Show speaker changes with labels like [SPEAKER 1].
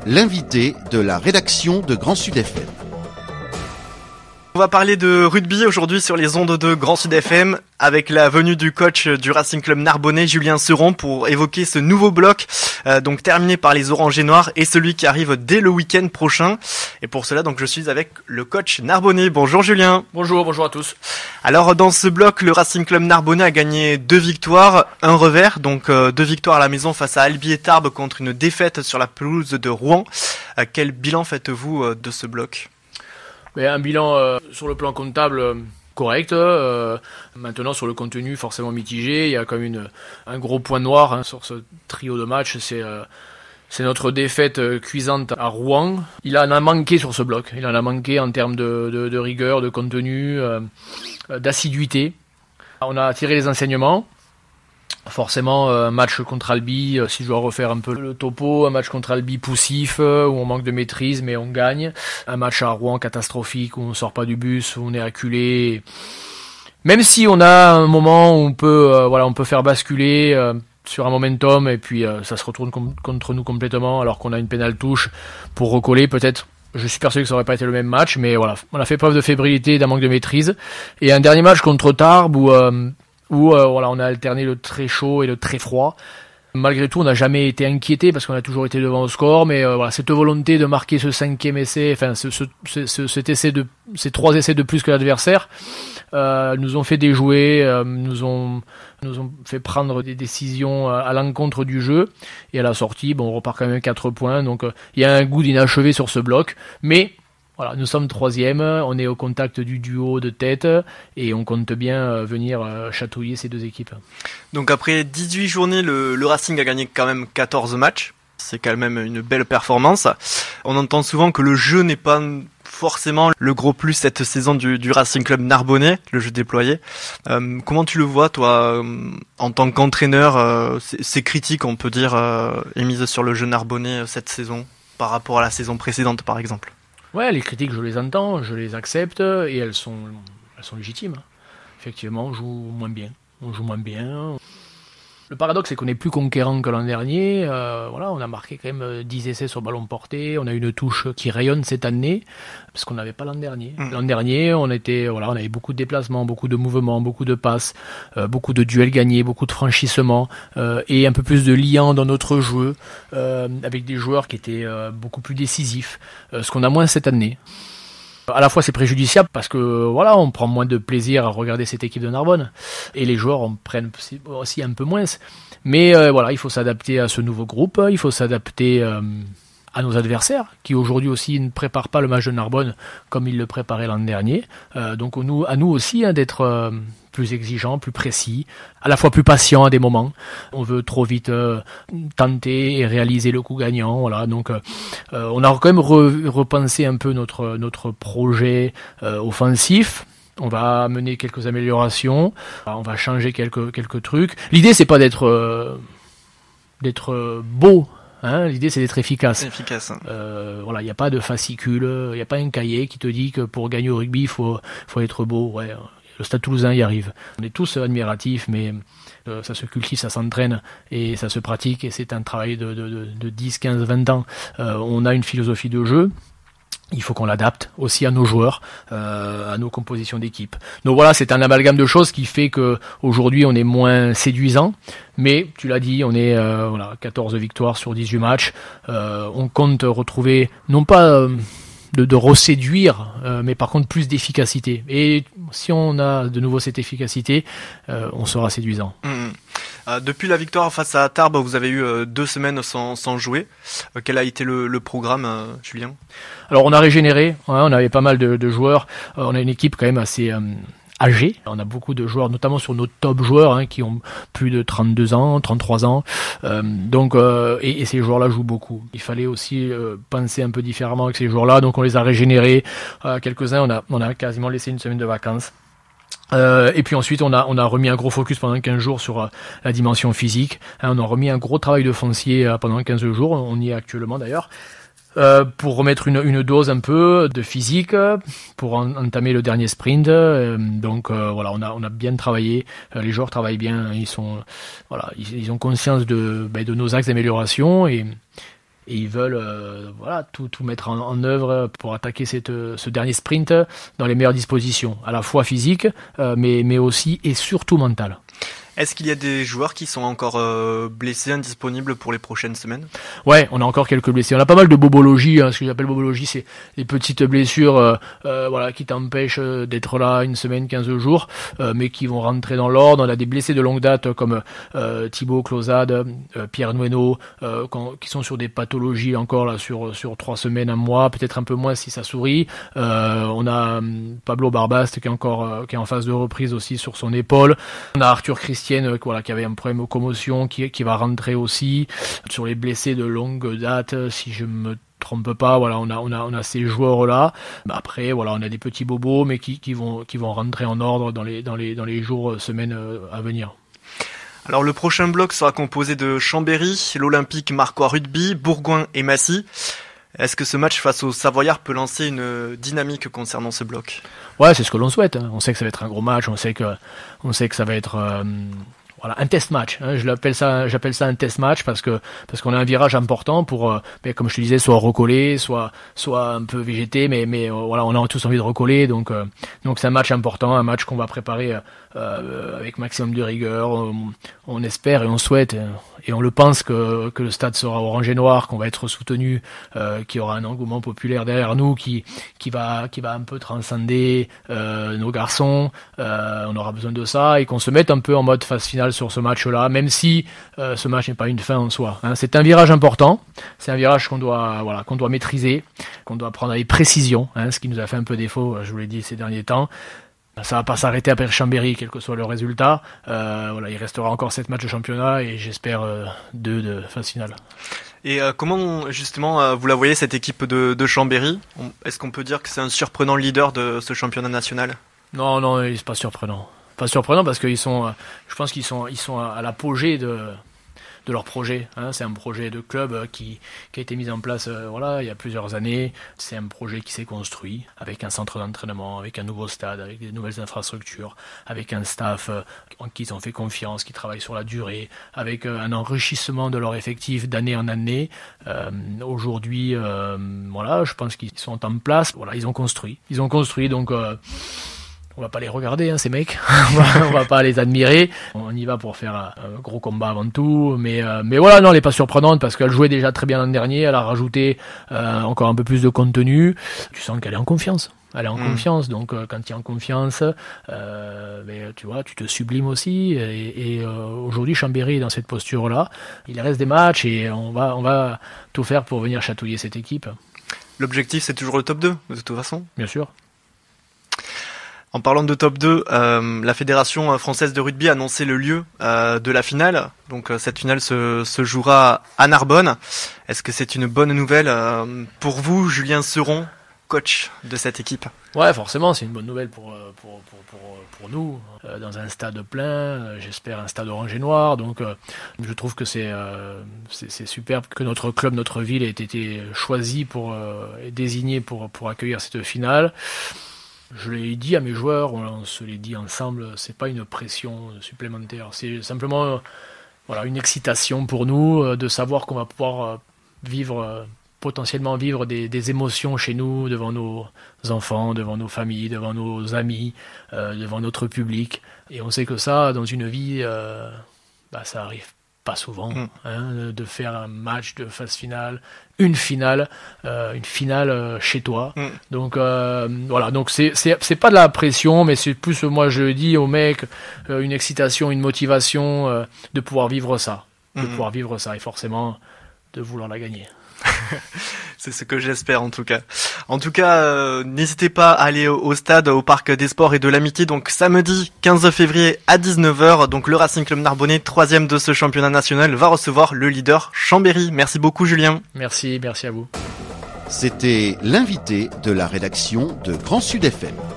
[SPEAKER 1] l'invité de la rédaction de Grand Sud FM.
[SPEAKER 2] On va parler de rugby aujourd'hui sur les ondes de Grand Sud FM avec la venue du coach du Racing Club Narbonnais, Julien Seron, pour évoquer ce nouveau bloc donc terminé par les Orange et Noirs et celui qui arrive dès le week-end prochain. Et pour cela, donc je suis avec le coach narbonnais. Bonjour Julien.
[SPEAKER 3] Bonjour à tous.
[SPEAKER 2] Alors dans ce bloc, le Racing Club Narbonnais a gagné 2 victoires, un revers, donc 2 victoires à la maison face à Albi et Tarbes contre une défaite sur la pelouse de Rouen. Quel bilan faites-vous de ce bloc ?
[SPEAKER 3] Un bilan sur le plan comptable correct. Maintenant sur le contenu forcément mitigé. Il y a quand même un gros point noir sur ce trio de matchs. C'est notre défaite cuisante à Rouen. Il en a manqué sur ce bloc. Il en a manqué en termes de rigueur, de contenu, d'assiduité. On a tiré les enseignements. Forcément, un match contre Albi, si je dois refaire un peu le topo, un match contre Albi poussif, où on manque de maîtrise, mais on gagne. Un match à Rouen catastrophique, où on sort pas du bus, où on est acculé. Même si on a un moment où on peut faire basculer sur un momentum, et puis ça se retourne contre nous complètement, alors qu'on a une pénale touche pour recoller, peut-être. Je suis persuadé que ça aurait pas été le même match, mais voilà, on a fait preuve de fébrilité et d'un manque de maîtrise. Et un dernier match contre Tarbes, où on a alterné le très chaud et le très froid. Malgré tout, on n'a jamais été inquiété parce qu'on a toujours été devant au score, mais cette volonté de marquer ce 5e essai, enfin cet essai ces 3 essais de plus que l'adversaire, nous ont fait déjouer, nous ont fait prendre des décisions à l'encontre du jeu, et à la sortie, on repart quand même 4 points, donc il y a un goût d'inachevé sur ce bloc, mais voilà, nous sommes 3e, on est au contact du duo de tête et on compte bien venir chatouiller ces 2 équipes.
[SPEAKER 2] Donc après 18 journées, le Racing a gagné quand même 14 matchs. C'est quand même une belle performance. On entend souvent que le jeu n'est pas forcément le gros plus cette saison du Racing Club Narbonnais, le jeu déployé. Comment tu le vois, toi, en tant qu'entraîneur, ces critiques, on peut dire, émises sur le jeu narbonnais cette saison par rapport à la saison précédente, par exemple?
[SPEAKER 3] Ouais, les critiques, je les entends, je les accepte, et elles sont légitimes. Effectivement, on joue moins bien. Le paradoxe, c'est qu'on est plus conquérant que l'an dernier. On a marqué quand même 10 essais sur ballon porté. On a une touche qui rayonne cette année, parce qu'on n'avait pas l'an dernier. L'an dernier, on avait beaucoup de déplacements, beaucoup de mouvements, beaucoup de passes, beaucoup de duels gagnés, beaucoup de franchissements, et un peu plus de liant dans notre jeu, avec des joueurs qui étaient beaucoup plus décisifs, ce qu'on a moins cette année. À la fois c'est préjudiciable parce que on prend moins de plaisir à regarder cette équipe de Narbonne et les joueurs en prennent aussi un peu moins. Mais il faut s'adapter à ce nouveau groupe, il faut s'adapter à nos adversaires qui aujourd'hui aussi ne préparent pas le match de Narbonne comme ils le préparaient l'an dernier. Donc à nous aussi d'être plus exigeants, plus précis, à la fois plus patients à des moments. On veut trop vite tenter et réaliser le coup gagnant. Donc on a quand même repensé un peu notre projet offensif. On va mener quelques améliorations, on va changer quelques trucs. L'idée c'est pas d'être beau. L'idée c'est d'être efficace. Il n'y a pas de fascicule, il n'y a pas un cahier qui te dit que pour gagner au rugby il faut être beau. Ouais, le Stade Toulousain y arrive. On est tous admiratifs, mais ça se cultive, ça s'entraîne et ça se pratique, et c'est un travail de 10, 15, 20 ans. On a une philosophie de jeu. Il faut qu'on l'adapte aussi à nos joueurs, à nos compositions d'équipe. Donc voilà, c'est un amalgame de choses qui fait que aujourd'hui on est moins séduisant, mais tu l'as dit, on est 14 victoires sur 18 matchs. On compte retrouver non pas de reséduire, mais par contre plus d'efficacité. Et si on a de nouveau cette efficacité, on sera séduisant.
[SPEAKER 2] Depuis la victoire face à Tarbes, vous avez eu 2 semaines sans jouer. Quel a été le programme, Julien ?
[SPEAKER 3] Alors on a régénéré, on avait pas mal de joueurs. On a une équipe quand même assez âgés. On a beaucoup de joueurs, notamment sur nos top joueurs, qui ont plus de 32 ans, 33 ans. Et ces joueurs-là jouent beaucoup. Il fallait aussi penser un peu différemment avec ces joueurs-là. Donc on les a régénérés. Quelques-uns, on a quasiment laissé une semaine de vacances. Et puis ensuite on a remis un gros focus pendant 15 jours sur la dimension physique. On a remis un gros travail de foncier pendant 15 jours. On y est actuellement d'ailleurs. Pour remettre une dose un peu de physique, pour entamer le dernier sprint. On a bien travaillé. Les joueurs travaillent bien. Ils ont conscience de nos axes d'amélioration et ils veulent tout mettre en œuvre pour attaquer ce dernier sprint dans les meilleures dispositions, à la fois physiques, mais aussi et surtout mentales.
[SPEAKER 2] Est-ce qu'il y a des joueurs qui sont encore blessés, indisponibles pour les prochaines semaines ?
[SPEAKER 3] Ouais, on a encore quelques blessés. On a pas mal de bobologie. Ce que j'appelle bobologie, c'est des petites blessures qui t'empêchent d'être là une semaine, 15 jours, mais qui vont rentrer dans l'ordre. On a des blessés de longue date comme Thibaut Closade, Pierre Nueno, qui sont sur des pathologies encore là sur 3 semaines, 1 mois, peut-être un peu moins si ça sourit. On a Pablo Barbast qui est en phase de reprise aussi sur son épaule. On a Arthur Christian qui avait un problème de commotion, qui va rentrer aussi. Sur les blessés de longue date, si je me trompe pas, on a ces joueurs-là. Après, on a des petits bobos, mais qui vont rentrer en ordre dans les jours, semaines à venir.
[SPEAKER 2] Alors le prochain bloc sera composé de Chambéry, l'Olympique Marcois Rugby, Bourgoin et Massy. Est-ce que ce match face aux Savoyards peut lancer une dynamique concernant ce bloc ?
[SPEAKER 3] Ouais, c'est ce que l'on souhaite. On sait que ça va être un gros match. On sait que ça va être un test match. J'appelle ça un test match parce qu'on a un virage important pour, comme je te disais, soit recoller, soit un peu végéter, mais on a tous envie de recoller. Donc c'est un match important, un match qu'on va préparer avec maximum de rigueur. On espère et on souhaite et on le pense que le stade sera orange et noir, qu'on va être soutenu, qu'il y aura un engouement populaire derrière nous qui va un peu transcender nos garçons. On aura besoin de ça et qu'on se mette un peu en mode phase finale sur ce match-là, même si ce match n'est pas une fin en soi. C'est un virage important, c'est un virage qu'on doit maîtriser, qu'on doit prendre avec précision, ce qui nous a fait un peu défaut, je vous l'ai dit ces derniers temps. Ça va pas s'arrêter après Chambéry, quel que soit le résultat. Il restera encore 7 matchs de championnat et j'espère 2 de phase finale.
[SPEAKER 2] Et comment justement vous la voyez cette équipe de Chambéry ? Est-ce qu'on peut dire que c'est un surprenant leader de ce championnat national ?
[SPEAKER 3] Non, c'est pas surprenant. Pas surprenant parce qu'ils sont, je pense qu'ils sont à l'apogée de leur projet. C'est un projet de club qui a été mis en place il y a plusieurs années. C'est un projet qui s'est construit avec un centre d'entraînement, avec un nouveau stade, avec des nouvelles infrastructures, avec un staff en qui ils ont fait confiance, qui travaille sur la durée, avec un enrichissement de leur effectif d'année en année. Aujourd'hui, je pense qu'ils sont en place. Ils ont construit donc. On va pas les regarder, ces mecs. on va pas les admirer. On y va pour faire un gros combat avant tout. Mais elle est pas surprenante parce qu'elle jouait déjà très bien l'an dernier. Elle a rajouté encore un peu plus de contenu. Tu sens qu'elle est en confiance. Confiance. Donc quand tu es en confiance, tu vois, tu te sublimes aussi. Et aujourd'hui, Chambéry est dans cette posture-là. Il reste des matchs et on va tout faire pour venir chatouiller cette équipe.
[SPEAKER 2] L'objectif, c'est toujours le top 2, de toute façon.
[SPEAKER 3] Bien sûr.
[SPEAKER 2] En parlant de top 2, la Fédération française de rugby a annoncé le lieu de la finale. Donc cette finale se jouera à Narbonne. Est-ce que c'est une bonne nouvelle pour vous, Julien Seron, coach de cette équipe ?
[SPEAKER 3] Ouais, forcément, c'est une bonne nouvelle pour nous. Dans un stade plein, j'espère un stade orange et noir. Donc je trouve que c'est superbe que notre club, notre ville ait été choisi et désigné pour accueillir cette finale. Je l'ai dit à mes joueurs, on se l'est dit ensemble, c'est pas une pression supplémentaire, c'est simplement une excitation pour nous de savoir qu'on va pouvoir potentiellement vivre des émotions chez nous, devant nos enfants, devant nos familles, devant nos amis, devant notre public. Et on sait que ça, dans une vie, ça arrive pas souvent, de faire un match de phase finale, une finale chez toi. Donc donc c'est pas de la pression, mais c'est plus, moi je dis aux mecs, une excitation, une motivation de pouvoir vivre ça, et forcément de vouloir la gagner.
[SPEAKER 2] C'est ce que j'espère en tout cas. En tout cas, n'hésitez pas à aller au stade, au Parc des Sports et de l'Amitié, donc samedi 15 février à 19h. Donc le Racing Club Narbonnais, 3e de ce championnat national, va recevoir le leader Chambéry. Merci beaucoup Julien.
[SPEAKER 3] Merci à vous.
[SPEAKER 1] C'était l'invité de la rédaction de Grand Sud FM.